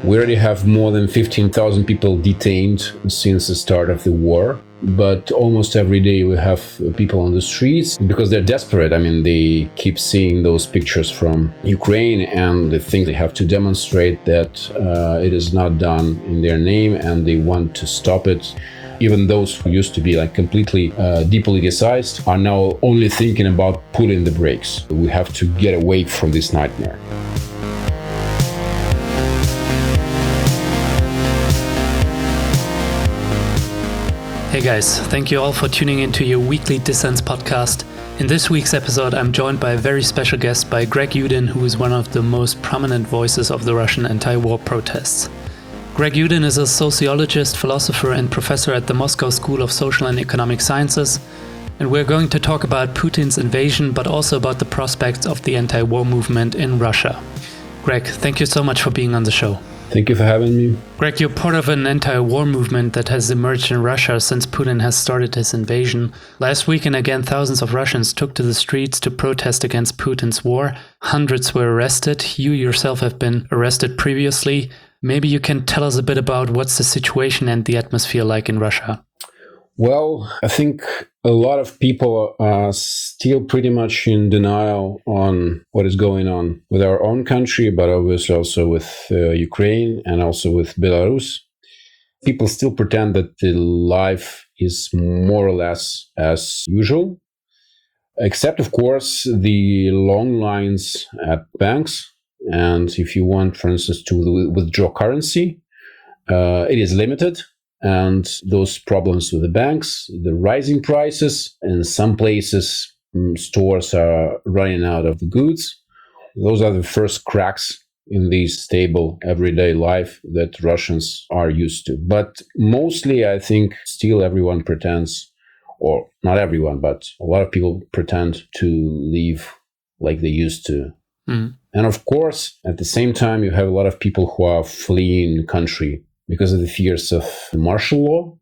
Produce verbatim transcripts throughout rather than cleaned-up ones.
We already have more than fifteen thousand people detained since the start of the war. But almost every day we have people on the streets because they're desperate. I mean, they keep seeing those pictures from Ukraine and they think they have to demonstrate that uh, it is not done in their name and they want to stop it. Even those who used to be like completely uh, depoliticized are now only thinking about pulling the brakes. We have to get away from this nightmare. Hey guys, thank you all for tuning into your weekly Dissens podcast. In this week's episode, I'm joined by a very special guest by Greg Youdin, who is one of the most prominent voices of the Russian anti-war protests. Greg Youdin is a sociologist, philosopher, and professor at the Moscow School of Social and Economic Sciences. And we're going to talk about Putin's invasion, but also about the prospects of the anti-war movement in Russia. Greg, thank you so much for being on the show. Thank you for having me. Greg, you're part of an anti-war movement that has emerged in Russia since Putin has started his invasion. Last weekend, again, thousands of Russians took to the streets to protest against Putin's war. Hundreds were arrested. You yourself have been arrested previously. Maybe you can tell us a bit about what's the situation and the atmosphere like in Russia. Well, I think a lot of people are still pretty much in denial on what is going on with our own country, but obviously also with uh, Ukraine and also with Belarus. People still pretend that the life is more or less as usual, except, of course, the long lines at banks. And if you want, for instance, to withdraw currency, uh, it is limited. And those problems with the banks, the rising prices, in some places, um, stores are running out of the goods. Those are the first cracks in the stable everyday life that Russians are used to. But mostly, I think, still everyone pretends, or not everyone, but a lot of people pretend to live like they used to. Mm. And of course, at the same time, you have a lot of people who are fleeing the country because of the fears of martial law.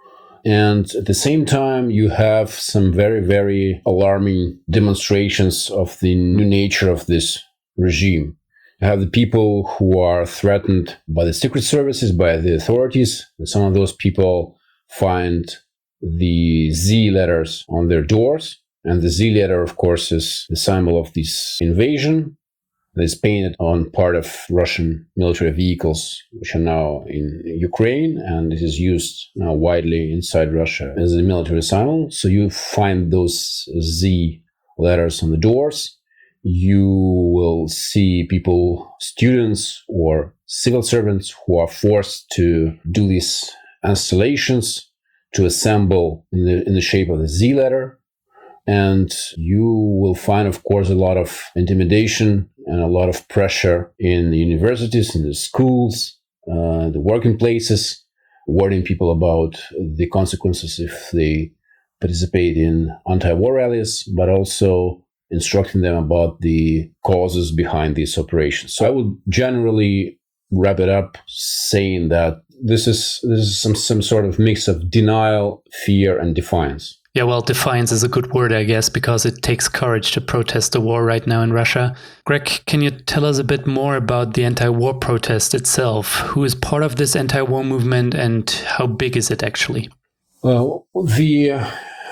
And at the same time, you have some very, very alarming demonstrations of the new nature of this regime. You have the people who are threatened by the secret services, by the authorities. And some of those people find the Z letters on their doors. And the Z letter, of course, is the symbol of this invasion. That is painted on part of Russian military vehicles, which are now in Ukraine, and it is used now widely inside Russia as a military symbol. So you find those Z letters on the doors. You will see people, students or civil servants, who are forced to do these installations to assemble in the, in the shape of the Z letter. And you will find, of course, a lot of intimidation and a lot of pressure in the universities, in the schools, uh, the working places, warning people about the consequences if they participate in anti-war rallies, but also instructing them about the causes behind these operations. So I would generally wrap it up saying that this is this is some, some sort of mix of denial, fear, and defiance. Yeah, well, defiance is a good word, I guess, because it takes courage to protest the war right now in Russia. Greg, can you tell us a bit more about the anti-war protest itself? Who is part of this anti-war movement and how big is it actually? Well, the uh,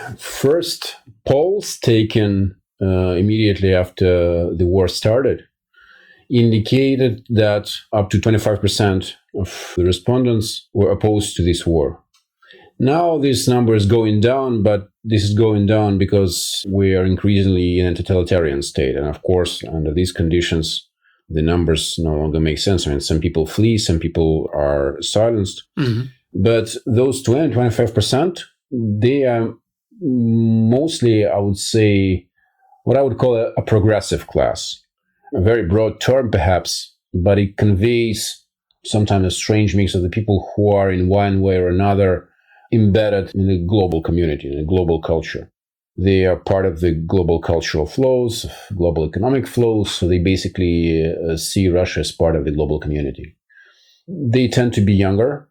first polls taken uh, immediately after the war started indicated that up to twenty-five percent of the respondents were opposed to this war. Now this number is going down, but this is going down because we are increasingly in a totalitarian state. And of course, under these conditions, the numbers no longer make sense. I mean, some people flee, some people are silenced. Mm-hmm. But those twenty, twenty-five percent, they are mostly, I would say, what I would call a, a progressive class. A very broad term, perhaps, but it conveys sometimes a strange mix of the people who are in one way or another embedded in the global community, in the global culture. They are part of the global cultural flows, global economic flows, so they basically uh, see Russia as part of the global community. They tend to be younger,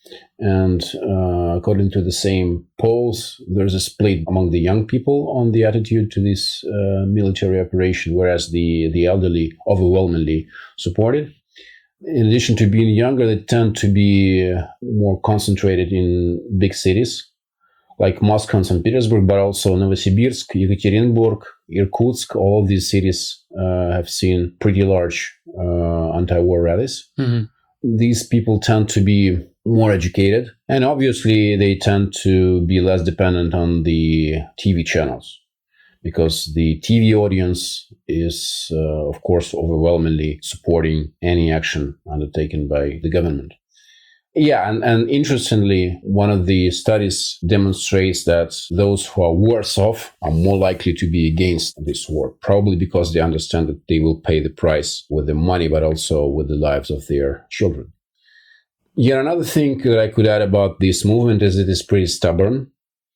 and uh, according to the same polls, there's a split among the young people on the attitude to this uh, military operation, whereas the, the elderly overwhelmingly support it. In addition to being younger, they tend to be more concentrated in big cities like Moscow and Saint Petersburg, but also Novosibirsk, Yekaterinburg, Irkutsk. All of these cities uh, have seen pretty large uh, anti-war rallies. Mm-hmm. These people tend to be more educated, and obviously they tend to be less dependent on the T V channels, because the T V audience is, uh, of course, overwhelmingly supporting any action undertaken by the government. Yeah, and, and interestingly, one of the studies demonstrates that those who are worse off are more likely to be against this war, probably because they understand that they will pay the price with their money, but also with the lives of their children. Yeah, another thing that I could add about this movement is it is pretty stubborn.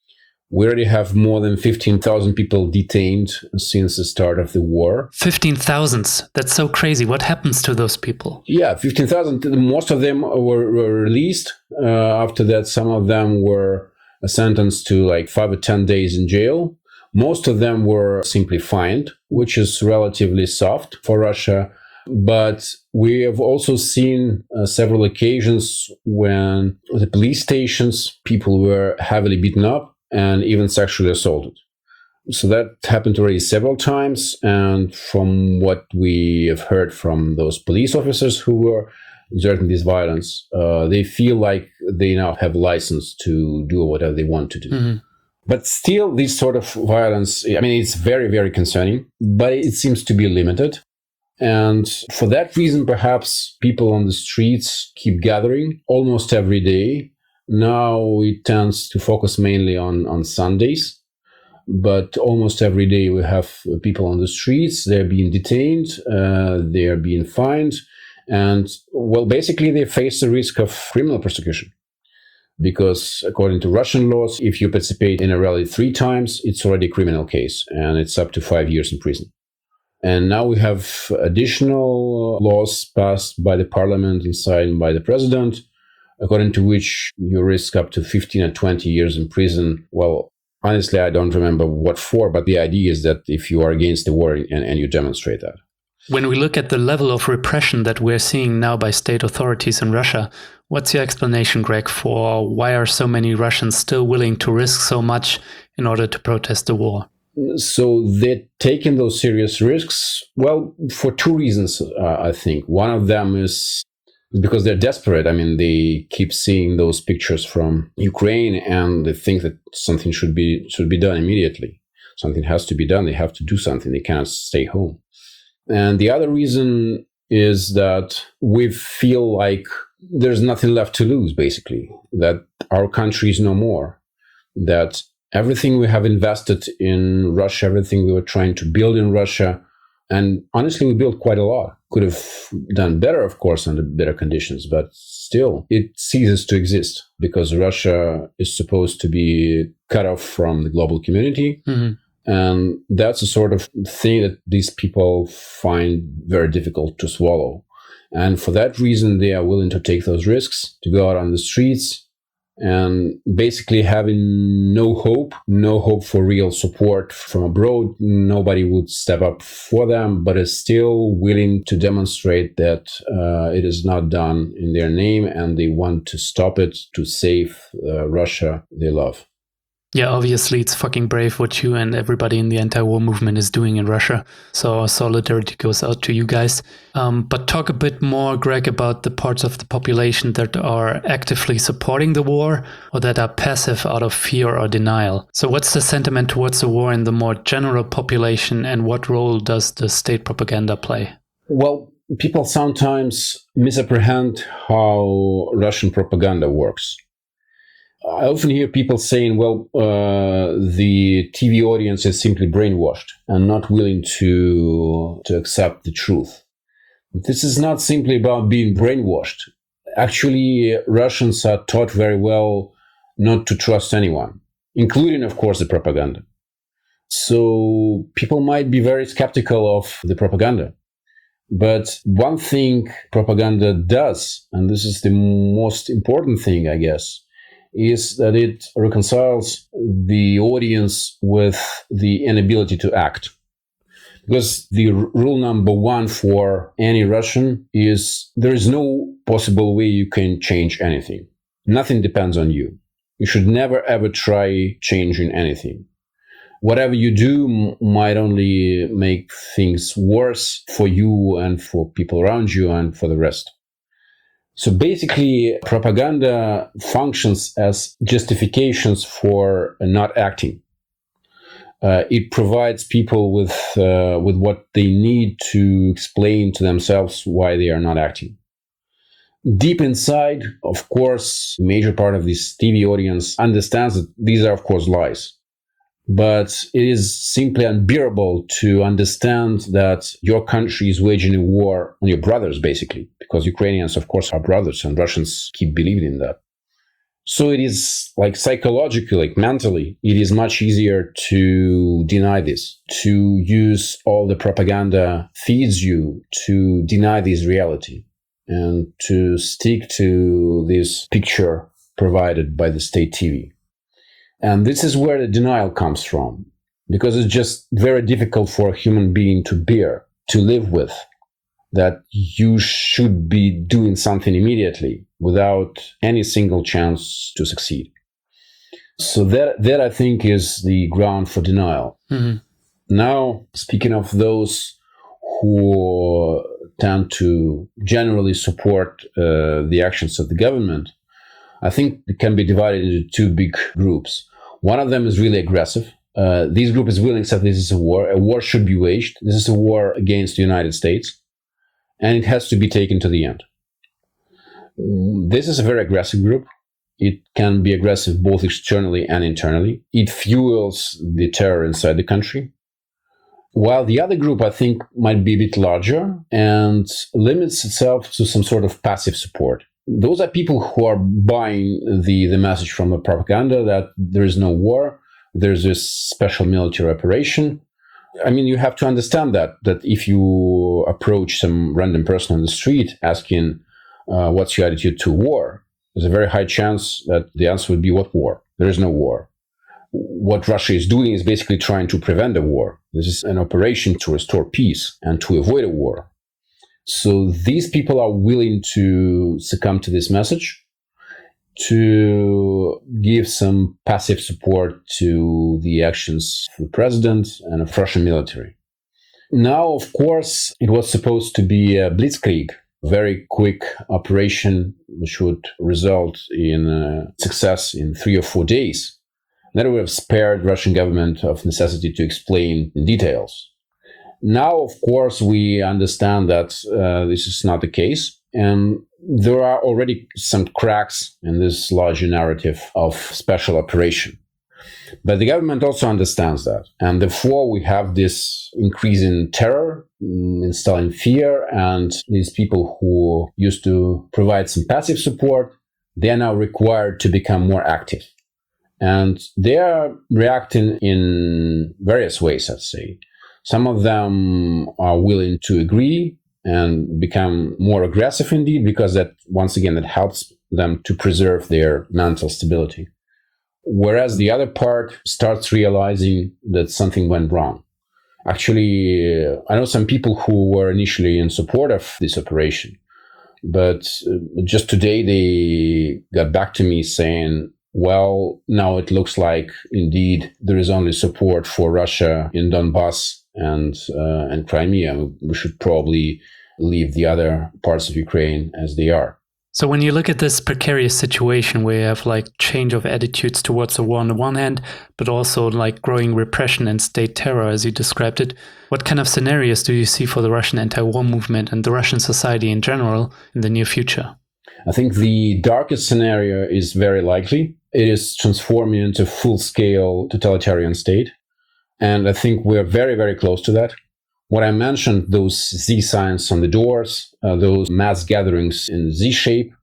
We already have more than fifteen thousand people detained since the start of the war. fifteen thousand? That's so crazy. What happens to those people? Yeah, fifteen thousand. Most of them were, were released. Uh, after that, some of them were sentenced to like five or ten days in jail. Most of them were simply fined, which is relatively soft for Russia. But we have also seen uh, several occasions when the police stations, people were heavily beaten up and even sexually assaulted. So that happened already several times. And from what we have heard from those police officers who were exerting this violence, uh, they feel like they now have license to do whatever they want to do. Mm-hmm. But still, this sort of violence, I mean, it's very, very concerning, but it seems to be limited. And for that reason, perhaps people on the streets keep gathering almost every day. Now it tends to focus mainly on, on Sundays, but almost every day we have people on the streets. They're being detained, uh, they're being fined, and, well, basically they face the risk of criminal persecution. Because according to Russian laws, if you participate in a rally three times, it's already a criminal case, and it's up to five years in prison. And now we have additional laws passed by the parliament and signed by the president, according to which you risk up to fifteen or twenty years in prison. Well, honestly, I don't remember what for, but the idea is that if you are against the war and, and you demonstrate that. When we look at the level of repression that we're seeing now by state authorities in Russia, what's your explanation, Greg, for why are so many Russians still willing to risk so much in order to protest the war? So they're taking those serious risks, well, for two reasons, uh, I think. One of them is because they're desperate. I mean, they keep seeing those pictures from Ukraine and they think that something should be should be done immediately. Something has to be done. They have to do something. They cannot stay home. And the other reason is that we feel like there's nothing left to lose, basically, that our country is no more, that everything we have invested in Russia, everything we were trying to build in Russia, and honestly, we built quite a lot. Could have done better, of course, under better conditions, but still, it ceases to exist because Russia is supposed to be cut off from the global community. Mm-hmm. And that's a sort of thing that these people find very difficult to swallow. And for that reason, they are willing to take those risks, to go out on the streets, and basically having no hope, no hope for real support from abroad. Nobody would step up for them, but is still willing to demonstrate that uh, it is not done in their name and they want to stop it to save uh, Russia they love. Yeah, obviously it's fucking brave what you and everybody in the anti-war movement is doing in Russia. So solidarity goes out to you guys. Um, but talk a bit more, Greg, about the parts of the population that are actively supporting the war or that are passive out of fear or denial. So what's the sentiment towards the war in the more general population, and what role does the state propaganda play? Well, people sometimes misapprehend how Russian propaganda works. I often hear people saying, well, uh, the T V audience is simply brainwashed and not willing to, to accept the truth. This is not simply about being brainwashed. Actually, Russians are taught very well not to trust anyone, including, of course, the propaganda. So people might be very skeptical of the propaganda. But one thing propaganda does, and this is the most important thing, I guess, is that it reconciles the audience with the inability to act. Because the r- rule number one for any Russian is there is no possible way you can change anything. Nothing depends on you. You should never ever try changing anything. Whatever you do m- might only make things worse for you and for people around you and for the rest. So basically, propaganda functions as justifications for not acting. Uh, it provides people with uh, with what they need to explain to themselves why they are not acting. Deep inside, of course, a major part of this T V audience understands that these are, of course, lies. But it is simply unbearable to understand that your country is waging a war on your brothers, basically, because Ukrainians, of course, are brothers, and Russians keep believing in that. So it is like psychologically, like mentally, it is much easier to deny this, to use all the propaganda feeds you to deny this reality and to stick to this picture provided by the state T V. And this is where the denial comes from, because it's just very difficult for a human being to bear, to live with, that you should be doing something immediately without any single chance to succeed. So that, that I think is the ground for denial. Mm-hmm. Now, speaking of those who tend to generally support uh, the actions of the government, I think it can be divided into two big groups. One of them is really aggressive. Uh, this group is willing to accept this is a war. A war should be waged. This is a war against the United States, and it has to be taken to the end. This is a very aggressive group. It can be aggressive both externally and internally. It fuels the terror inside the country. While the other group, I think, might be a bit larger and limits itself to some sort of passive support. Those are people who are buying the, the message from the propaganda that there is no war, there's this special military operation. I mean, you have to understand that, that if you approach some random person on the street asking, uh, what's your attitude to war, there's a very high chance that the answer would be, what war? There is no war. What Russia is doing is basically trying to prevent a war. This is an operation to restore peace and to avoid a war. So these people are willing to succumb to this message, to give some passive support to the actions of the president and of Russian military. Now, of course, it was supposed to be a blitzkrieg, a very quick operation which would result in uh, success in three or four days. That would have spared the Russian government of necessity to explain in details. Now, of course, we understand that uh, this is not the case, and there are already some cracks in this larger narrative of special operation. But the government also understands that, and therefore we have this increase in terror, instilling fear, and these people who used to provide some passive support, they are now required to become more active. And they are reacting in various ways, I'd say. Some of them are willing to agree and become more aggressive indeed, because that, once again, that helps them to preserve their mental stability. Whereas the other part starts realizing that something went wrong. Actually, I know some people who were initially in support of this operation, but just today they got back to me saying, well, now it looks like indeed there is only support for Russia in Donbass and uh, and Crimea. We should probably leave the other parts of Ukraine as they are. So when you look at this precarious situation where you have like change of attitudes towards the war on the one hand, but also like growing repression and state terror, as you described it, what kind of scenarios do you see for the Russian anti-war movement and the Russian society in general in the near future? I think the darkest scenario is very likely. It is transforming into a full-scale totalitarian state. And I think we're very, very close to that. What I mentioned, those Z signs on the doors, uh, those mass gatherings in Z shape,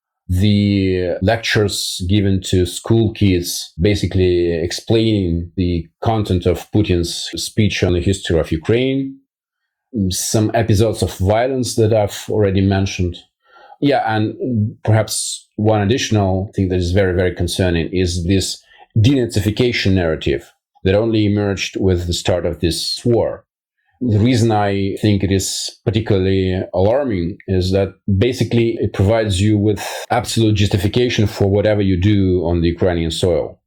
the lectures given to school kids, basically explaining the content of Putin's speech on the history of Ukraine, some episodes of violence that I've already mentioned. Yeah, and perhaps one additional thing that is very, very concerning is this denazification narrative that only emerged with the start of this war. The reason I think it is particularly alarming is that basically it provides you with absolute justification for whatever you do on the Ukrainian soil.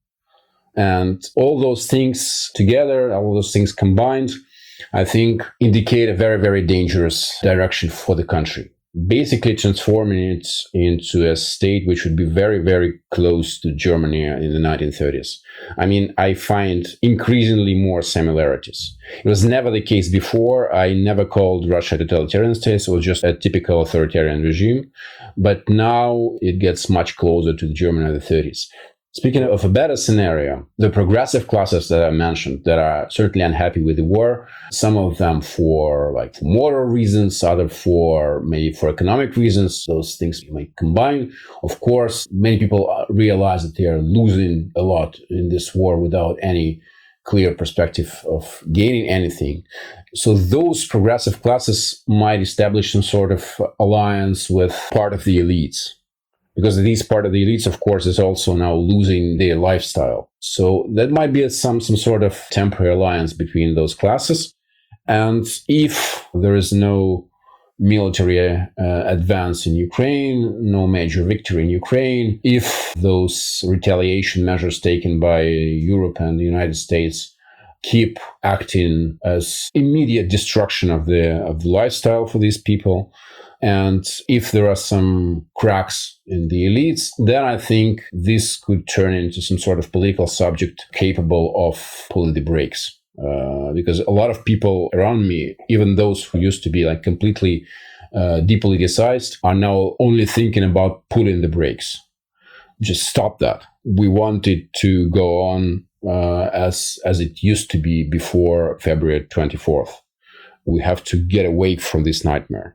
And all those things together, all those things combined, I think indicate a very, very dangerous direction for the country. Basically transforming it into a state which would be very, very close to Germany in the nineteen thirties. I mean, I find increasingly more similarities. It was never the case before. I never called Russia a totalitarian state. It was just a typical authoritarian regime. But now it gets much closer to the Germany of the thirties. Speaking of a better scenario, the progressive classes that I mentioned that are certainly unhappy with the war, some of them for like moral reasons, other for maybe for economic reasons, those things you may combine. Of course, many people realize that they are losing a lot in this war without any clear perspective of gaining anything. So those progressive classes might establish some sort of alliance with part of the elites. Because this part of the elites, of course, is also now losing their lifestyle. So that might be some, some sort of temporary alliance between those classes. And if there is no military uh, advance in Ukraine, no major victory in Ukraine, if those retaliation measures taken by Europe and the United States keep acting as immediate destruction of the, of the lifestyle for these people, and if there are some cracks in the elites, then I think this could turn into some sort of political subject capable of pulling the brakes. Uh, because a lot of people around me, even those who used to be like completely uh, depoliticized, are now only thinking about pulling the brakes. Just stop that. We want it to go on uh, as as it used to be before February twenty-fourth. We have to get away from this nightmare.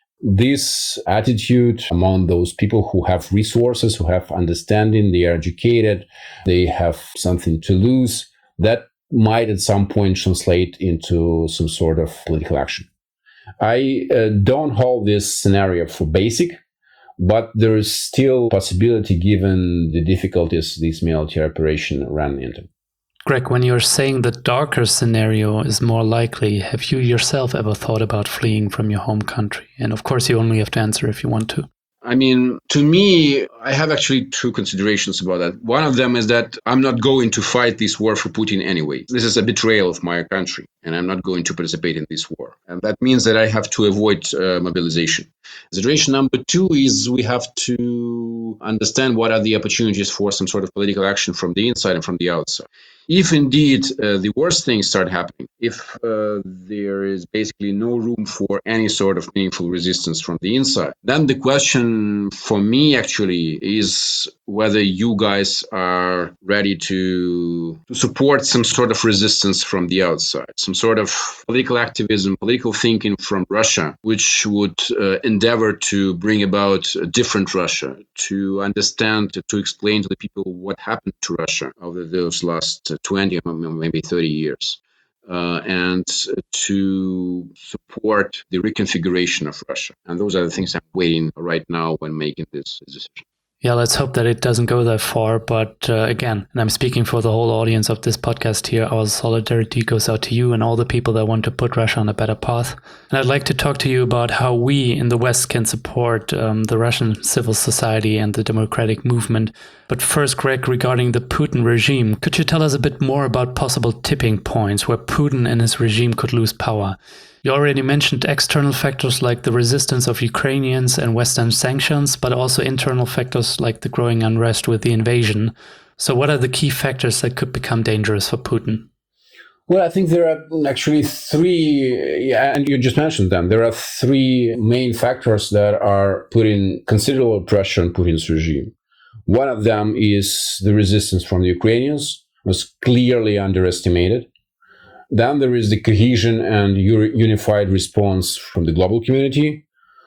This attitude among those people who have resources, who have understanding, they are educated, they have something to lose, that might at some point translate into some sort of political action. I uh, don't hold this scenario for basic, but there is still possibility given the difficulties this military operation ran into. Greg, when you're saying the darker scenario is more likely, have you yourself ever thought about fleeing from your home country? And of course, you only have to answer if you want to. I mean, to me, I have actually two considerations about that. One of them is that I'm not going to fight this war for Putin anyway. This is a betrayal of my country, and I'm not going to participate in this war. And that means that I have to avoid uh, mobilization. Consideration number two is we have to understand what are the opportunities for some sort of political action from the inside and from the outside. If indeed uh, the worst things start happening, if uh, there is basically no room for any sort of meaningful resistance from the inside, then the question for me actually is whether you guys are ready to, to support some sort of resistance from the outside, some sort of political activism, political thinking from Russia, which would uh, endeavor to bring about a different Russia, to understand, to, to explain to the people what happened to Russia over those last twenty or maybe thirty years, uh, and to support the reconfiguration of Russia. And those are the things I'm waiting right now when making this decision. Yeah, let's hope that it doesn't go that far. But uh, again, and I'm speaking for the whole audience of this podcast here, our solidarity goes out to you and all the people that want to put Russia on a better path. And I'd like to talk to you about how we in the West can support um, the Russian civil society and the democratic movement. But first, Greg, regarding the Putin regime, could you tell us a bit more about possible tipping points where Putin and his regime could lose power? You already mentioned external factors like the resistance of Ukrainians and Western sanctions, but also internal factors like the growing unrest with the invasion. So what are the key factors that could become dangerous for Putin? Well, I think there are actually three, yeah, and you just mentioned them. There are three main factors that are putting considerable pressure on Putin's regime. One of them is the resistance from the Ukrainians, was clearly underestimated. Then there is the cohesion and unified response from the global community,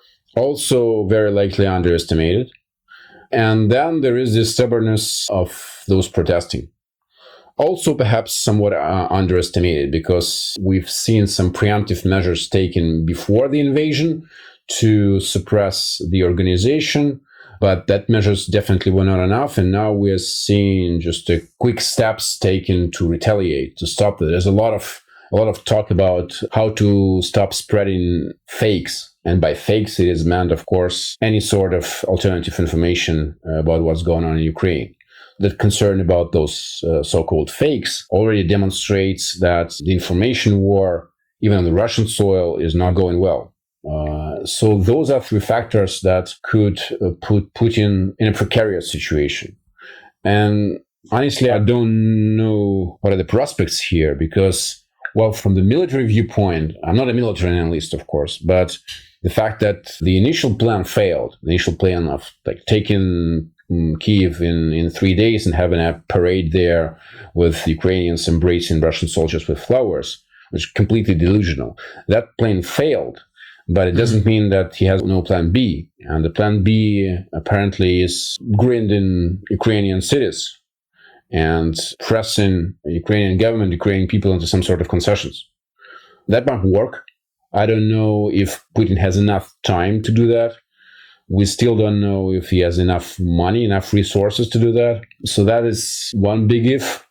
also very likely underestimated. And then there is the stubbornness of those protesting, also perhaps somewhat uh, underestimated, because we've seen some preemptive measures taken before the invasion to suppress the organization, but that measures definitely were not enough. And now we're seeing just a quick steps taken to retaliate, to stop it. There's a lot of a lot of talk about how to stop spreading fakes. And by fakes, it is meant, of course, any sort of alternative information about what's going on in Ukraine. The concern about those uh, so-called fakes already demonstrates that the information war, even on the Russian soil, is not going well. Uh, so those are three factors that could uh, put Putin in a precarious situation. And honestly, I don't know what are the prospects here because, well, from the military viewpoint, I'm not a military analyst, of course, but the fact that the initial plan failed, the initial plan of like taking um, Kyiv in, in three days and having a parade there with Ukrainians embracing Russian soldiers with flowers, was completely delusional. That plan failed, but it doesn't mean that he has no plan B. And the plan B apparently is grinding Ukrainian cities and pressing the Ukrainian government, Ukrainian people into some sort of concessions. That might work. I don't know if Putin has enough time to do that. We still don't know if he has enough money, enough resources to do that. So that is one big if.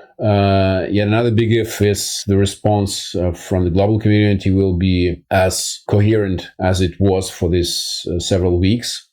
Uh, yet another big if is the response uh, from the global community will be as coherent as it was for these uh, several weeks.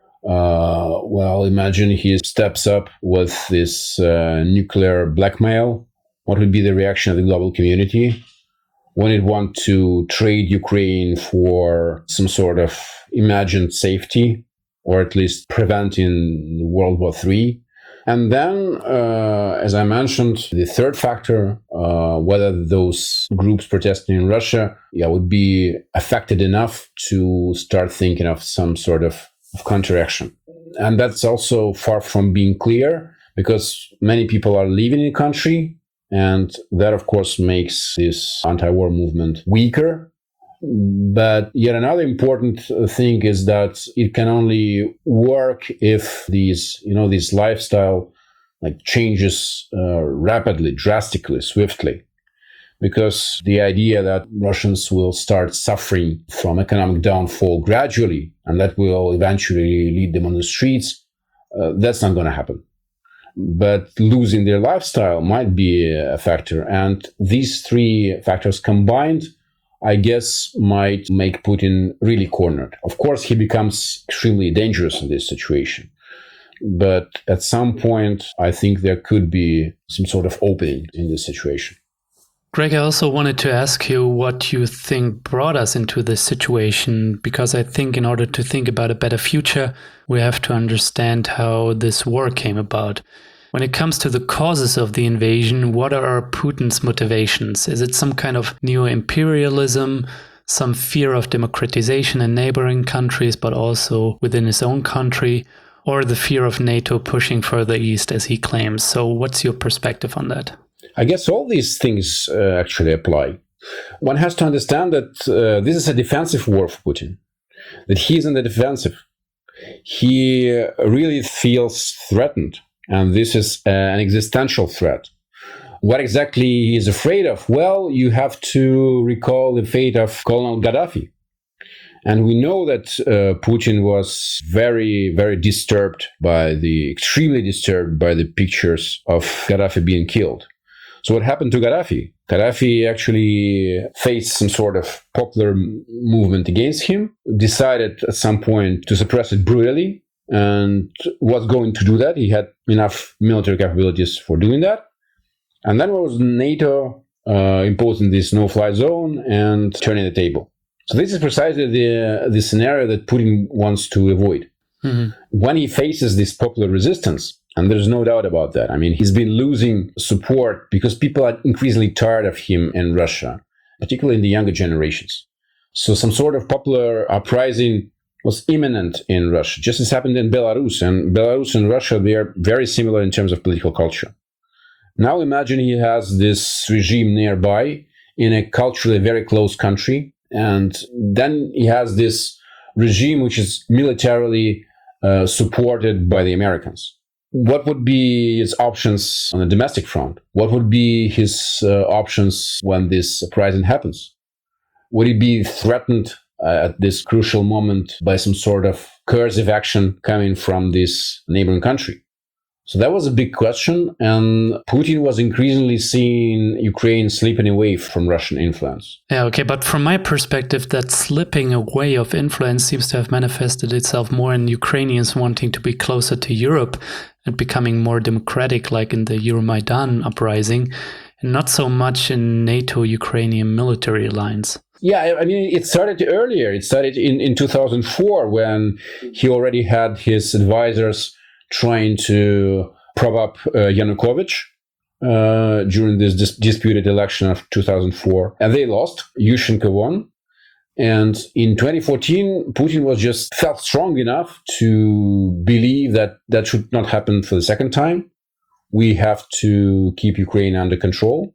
Uh, well, imagine he steps up with this uh, nuclear blackmail. What would be the reaction of the global community when it wants to trade Ukraine for some sort of imagined safety, or at least preventing World War Three? And then, uh, as I mentioned, the third factor, uh, whether those groups protesting in Russia yeah, would be affected enough to start thinking of some sort of, of counteraction. And that's also far from being clear because many people are leaving the country. And that, of course, makes this anti-war movement weaker. But yet another important thing is that it can only work if these, you know, these lifestyle like changes uh, rapidly, drastically, swiftly. Because the idea that Russians will start suffering from economic downfall gradually, and that will eventually lead them on the streets, uh, that's not going to happen. But losing their lifestyle might be a factor. And these three factors combined, I guess, might make Putin really cornered. Of course, he becomes extremely dangerous in this situation. But at some point, I think there could be some sort of opening in this situation. Greg, I also wanted to ask you what you think brought us into this situation, because I think in order to think about a better future, we have to understand how this war came about. When it comes to the causes of the invasion, what are Putin's motivations? Is it some kind of neo-imperialism, some fear of democratization in neighboring countries, but also within his own country, or the fear of NATO pushing further east, as he claims? So what's your perspective on that? I guess all these things uh, actually apply. One has to understand that uh, this is a defensive war for Putin, that he is in the defensive. He really feels threatened, and this is uh, an existential threat. What exactly he is afraid of? Well, you have to recall the fate of Colonel Gaddafi. And we know that uh, Putin was very, very disturbed by the, extremely disturbed by the pictures of Gaddafi being killed. So what happened to Gaddafi? Gaddafi actually faced some sort of popular movement against him, decided at some point to suppress it brutally, and was going to do that. He had enough military capabilities for doing that. And then was NATO uh, imposing this no-fly zone and turning the table. So this is precisely the, the scenario that Putin wants to avoid. Mm-hmm. When he faces this popular resistance, and there's no doubt about that. I mean, he's been losing support because people are increasingly tired of him in Russia, particularly in the younger generations. So some sort of popular uprising was imminent in Russia, just as happened in Belarus. And Belarus and Russia, they are very similar in terms of political culture. Now imagine he has this regime nearby in a culturally very close country. And then he has this regime which is militarily uh, supported by the Americans. What would be his options on the domestic front? What would be his uh, options when this uprising happens? Would he be threatened uh, at this crucial moment by some sort of coercive action coming from this neighboring country? So that was a big question, and Putin was increasingly seeing Ukraine slipping away from Russian influence. Yeah, okay, but from my perspective, that slipping away of influence seems to have manifested itself more in Ukrainians wanting to be closer to Europe and becoming more democratic, like in the Euromaidan uprising, and not so much in NATO-Ukrainian military alliance. Yeah, I mean, it started earlier. It started in, in two thousand four when he already had his advisors trying to prop up uh, Yanukovych uh, during this dis- disputed election of two thousand four. And they lost. Yushchenko won. And in twenty fourteen, Putin was just felt strong enough to believe that that should not happen for the second time. We have to keep Ukraine under control.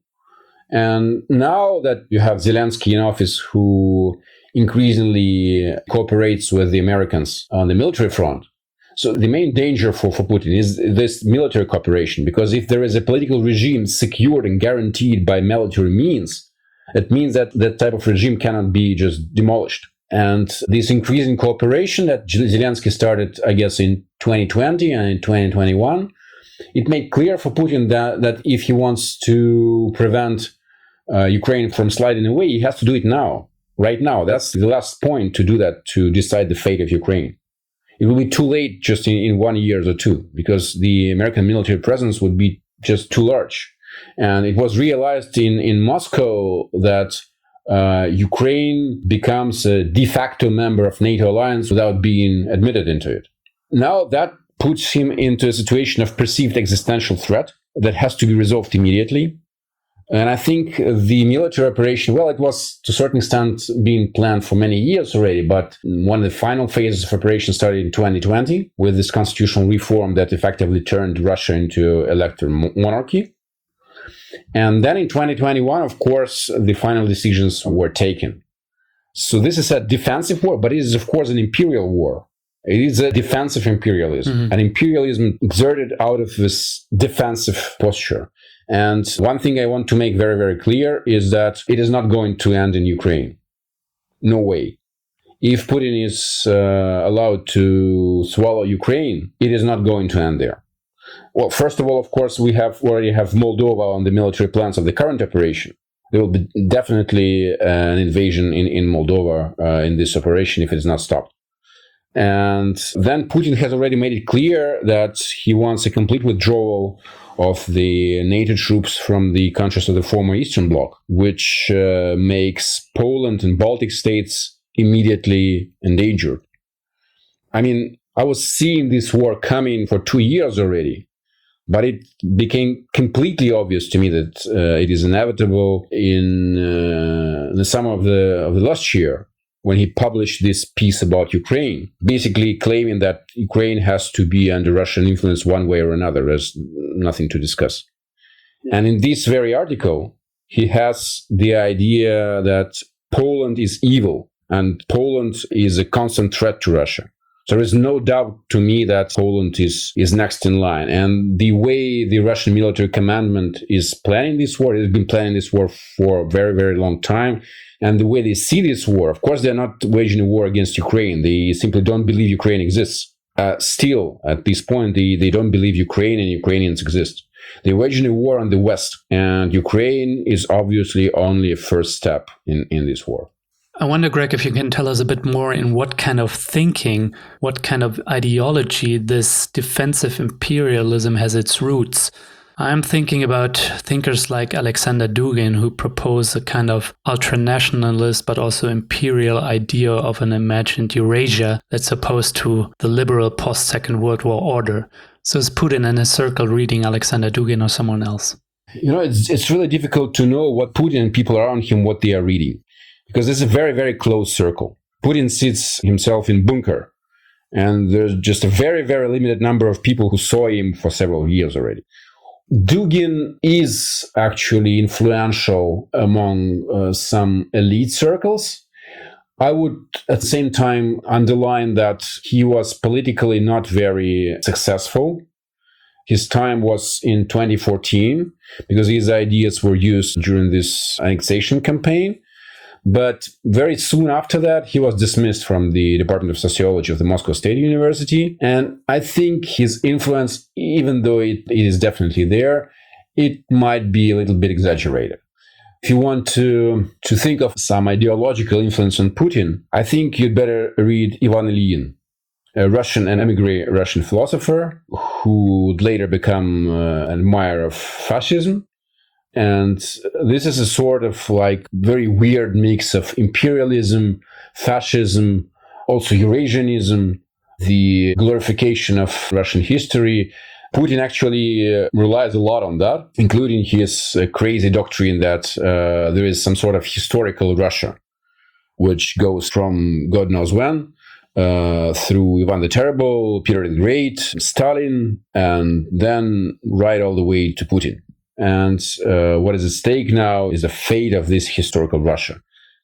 And now that you have Zelensky in office, who increasingly cooperates with the Americans on the military front, so the main danger for, for Putin is this military cooperation, because if there is a political regime secured and guaranteed by military means, it means that that type of regime cannot be just demolished. And this increasing cooperation that Zelensky started, I guess, in twenty twenty and in twenty twenty-one, it made clear for Putin that, that if he wants to prevent uh, Ukraine from sliding away, he has to do it now, right now. That's the last point to do that, to decide the fate of Ukraine. It will be too late just in, in one year or two, because the American military presence would be just too large. And it was realized in, in Moscow that uh, Ukraine becomes a de facto member of NATO alliance without being admitted into it. Now that puts him into a situation of perceived existential threat that has to be resolved immediately. And I think the military operation, well, it was to a certain extent being planned for many years already, but one of the final phases of operation started in twenty twenty with this constitutional reform that effectively turned Russia into electoral monarchy. And then in twenty twenty-one, of course, the final decisions were taken. So this is a defensive war, but it is, of course, an imperial war. It is a defensive imperialism, mm-hmm. an imperialism exerted out of this defensive posture. And one thing I want to make very, very clear is that it is not going to end in Ukraine. No way. If Putin is uh, allowed to swallow Ukraine, it is not going to end there. Well, first of all, of course, we have already have Moldova on the military plans of the current operation. There will be definitely an invasion in, in Moldova uh, in this operation if it is not stopped. And then Putin has already made it clear that he wants a complete withdrawal of the NATO troops from the countries of the former Eastern Bloc, which uh, makes Poland and Baltic states immediately endangered. I mean, I was seeing this war coming for two years already, but it became completely obvious to me that uh, it is inevitable in uh, the summer of the of the last year, when he published this piece about Ukraine, basically claiming that Ukraine has to be under Russian influence one way or another. There's nothing to discuss. And in this very article, he has the idea that Poland is evil and Poland is a constant threat to Russia. So there is no doubt to me that Poland is, is next in line. And the way the Russian military commandment is planning this war, it has been planning this war for a very, very long time. And the way they see this war, of course, they're not waging a war against Ukraine. They simply don't believe Ukraine exists. Uh, still, at this point, they, they don't believe Ukraine and Ukrainians exist. They're waging a war on the West. And Ukraine is obviously only a first step in, in this war. I wonder, Greg, if you can tell us a bit more in what kind of thinking, what kind of ideology this defensive imperialism has its roots. I'm thinking about thinkers like Alexander Dugin, who propose a kind of ultranationalist but also imperial idea of an imagined Eurasia that's opposed to the liberal post-Second World War order. So is Putin in a circle reading Alexander Dugin or someone else? You know, it's it's really difficult to know what Putin and people around him, what they are reading, because it's a very, very close circle. Putin sits himself in bunker, and there's just a very, very limited number of people who saw him for several years already. Dugin is actually influential among uh, some elite circles. I would at the same time underline that he was politically not very successful. His time was in twenty fourteen because his ideas were used during this annexation campaign. But very soon after that, he was dismissed from the Department of Sociology of the Moscow State University. And I think his influence, even though it, it is definitely there, it might be a little bit exaggerated. If you want to, to think of some ideological influence on Putin, I think you'd better read Ivan Ilyin, a Russian and emigre Russian philosopher who would later become uh, an admirer of fascism. And this is a sort of like very weird mix of imperialism, fascism, also Eurasianism, the glorification of Russian history. Putin actually uh, relies a lot on that, including his uh, crazy doctrine that uh, there is some sort of historical Russia, which goes from God knows when, uh, through Ivan the Terrible, Peter the Great, Stalin, and then right all the way to Putin. And uh, what is at stake now is the fate of this historical Russia.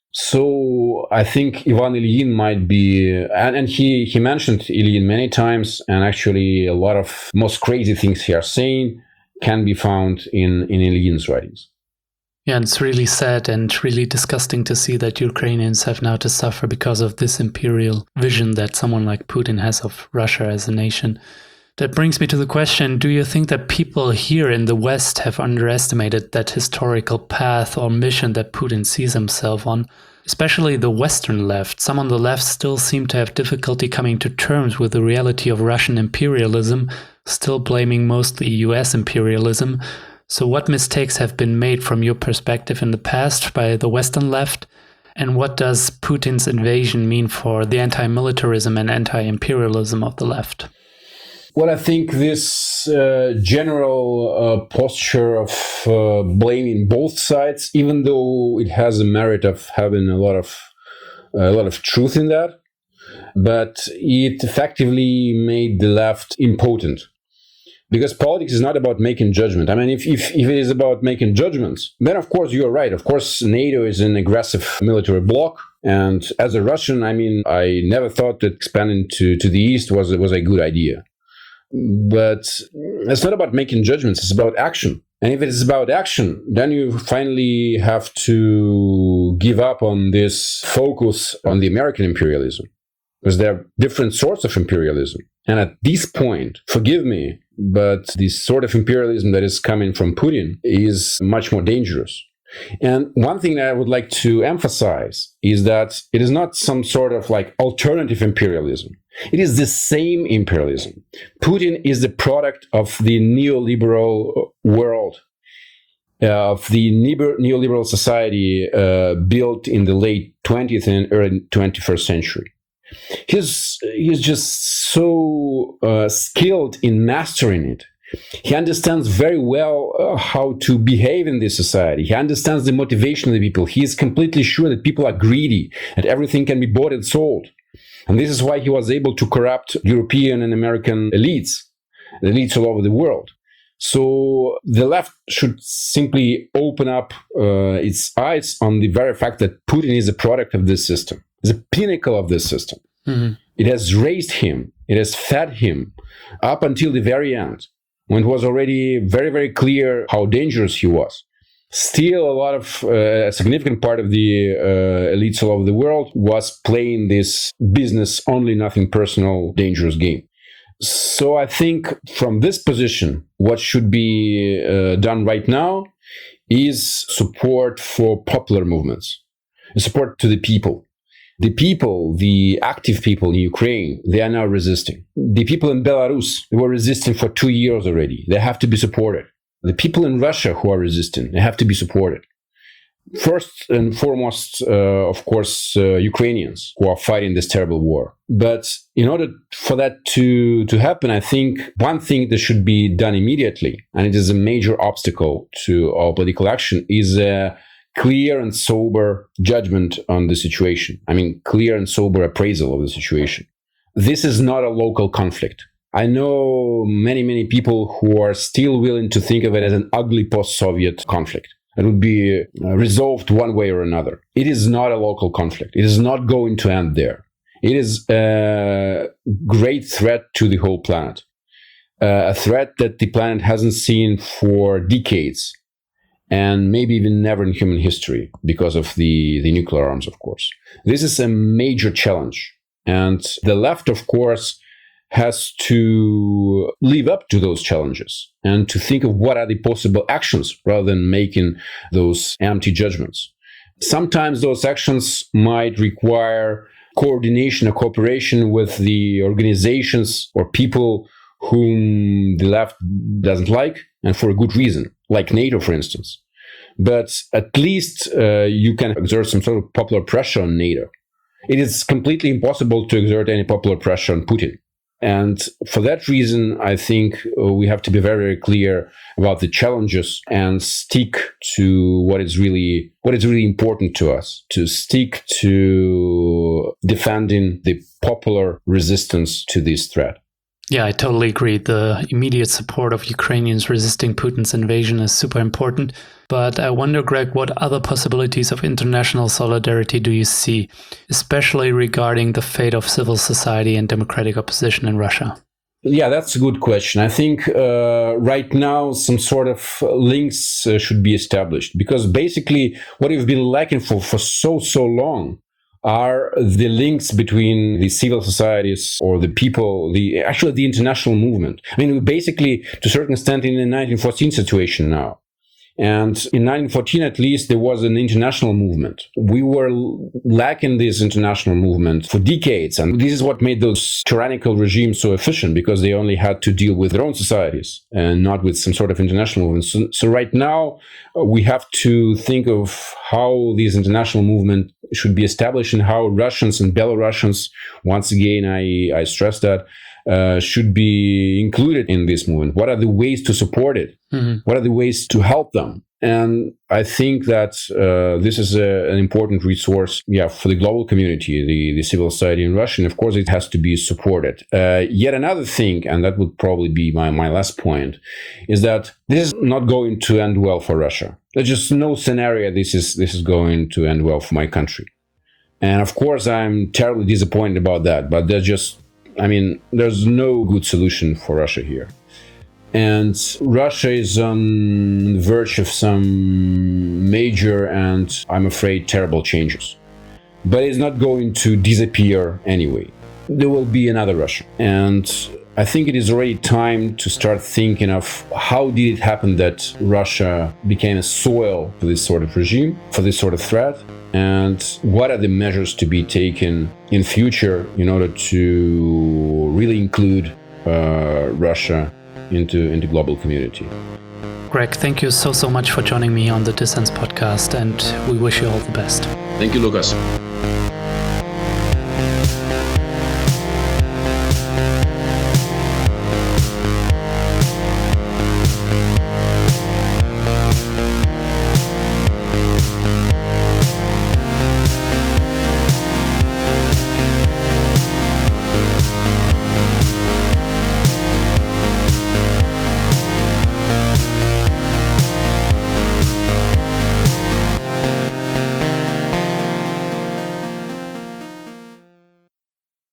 So I think Ivan Ilyin might be, and, and he, he mentioned Ilyin many times, and actually a lot of most crazy things he is saying can be found in, in Ilyin's writings. Yeah, and it's really sad and really disgusting to see that Ukrainians have now to suffer because of this imperial vision that someone like Putin has of Russia as a nation. That brings me to the question, do you think that people here in the West have underestimated that historical path or mission that Putin sees himself on? Especially the Western left. Some on the left still seem to have difficulty coming to terms with the reality of Russian imperialism, still blaming mostly U S imperialism. So what mistakes have been made from your perspective in the past by the Western left? And what does Putin's invasion mean for the anti-militarism and anti-imperialism of the left? Well, I think this uh, general uh, posture of uh, blaming both sides, even though it has a merit of having a lot of a lot of truth in that, but it effectively made the left impotent. Because politics is not about making judgment. I mean, if, if, if it is about making judgments, then of course you're right. Of course, NATO is an aggressive military bloc. And as a Russian, I mean, I never thought that expanding to, to the east was, was a good idea. But it's not about making judgments, it's about action. And if it is about action, then you finally have to give up on this focus on the American imperialism. Because there are different sorts of imperialism. And at this point, forgive me, but this sort of imperialism that is coming from Putin is much more dangerous. And one thing that I would like to emphasize is that it is not some sort of like alternative imperialism. It is the same imperialism. Putin is the product of the neoliberal world, uh, of the neoliberal society uh, built in the late twentieth and early twenty-first century. He's, he's just so uh, skilled in mastering it. He understands very well uh, how to behave in this society. He understands the motivation of the people. He is completely sure that people are greedy, that everything can be bought and sold. And this is why he was able to corrupt European and American elites, elites all over the world. So the left should simply open up uh, its eyes on the very fact that Putin is a product of this system, is a pinnacle of this system. Mm-hmm. It has raised him, it has fed him up until the very end, when it was already very, very clear how dangerous he was. Still, a lot of, uh, a significant part of the uh, elites all over the world was playing this business only, nothing personal, dangerous game. So I think from this position, what should be uh, done right now is support for popular movements, support to the people. The people, the active people in Ukraine, they are now resisting. The people in Belarus, they were resisting for two years already. They have to be supported. The people in Russia who are resisting, they have to be supported. First and foremost, uh, of course, uh, Ukrainians who are fighting this terrible war. But in order for that to, to happen, I think one thing that should be done immediately, and it is a major obstacle to our political action, is a clear and sober judgment on the situation. I mean, clear and sober appraisal of the situation. This is not a local conflict. I know many, many people who are still willing to think of it as an ugly post-Soviet conflict. It would be uh, resolved one way or another. It is not a local conflict. It is not going to end there. It is a great threat to the whole planet. Uh, a threat that the planet hasn't seen for decades. and maybe even never in human history because of the, the nuclear arms, of course. This is a major challenge. And the left, of course, has to live up to those challenges and to think of what are the possible actions rather than making those empty judgments. Sometimes those actions might require coordination or cooperation with the organizations or people whom the left doesn't like, and for a good reason, like NATO, for instance. But at least uh, you can exert some sort of popular pressure on NATO. It is completely impossible to exert any popular pressure on Putin. And for that reason, I think we have to be very, very clear about the challenges and stick to what is really what is really important to us, to stick to defending the popular resistance to this threat. Yeah, I totally agree. The immediate support of Ukrainians resisting Putin's invasion is super important. But I wonder, Greg, what other possibilities of international solidarity do you see, especially regarding the fate of civil society and democratic opposition in Russia? Yeah, that's a good question. I think uh, right now some sort of links uh, should be established, because basically what we've been lacking for, for so, so long are the links between the civil societies or the people, the actually the international movement. I mean, we're basically, to a certain extent, in the nineteen fourteen situation now. And in nineteen fourteen, at least, there was an international movement. We were lacking this international movement for decades. And this is what made those tyrannical regimes so efficient, because they only had to deal with their own societies and not with some sort of international movement. So, so right now, uh, we have to think of how this international movement should be established and how Russians and Belarusians, once again, I, I stress that, Uh, should be included in this movement. What are the ways to support it? Mm-hmm. What are the ways to help them? And I think that uh, this is a, an important resource, yeah, for the global community, the, the civil society in Russia. And of course, it has to be supported. Uh, yet another thing, and that would probably be my, my last point, is that this is not going to end well for Russia. There's just no scenario this is this is going to end well for my country. And of course, I'm terribly disappointed about that. But there's just I mean, there's no good solution for Russia here. And Russia is on the verge of some major and, I'm afraid, terrible changes. But it's not going to disappear anyway. There will be another Russia. And I think it is already time to start thinking of how did it happen that Russia became a soil for this sort of regime, for this sort of threat, and what are the measures to be taken in future in order to really include uh, Russia into, into global community. Greg, thank you so, so much for joining me on the Dissens podcast, and we wish you all the best. Thank you, Lucas.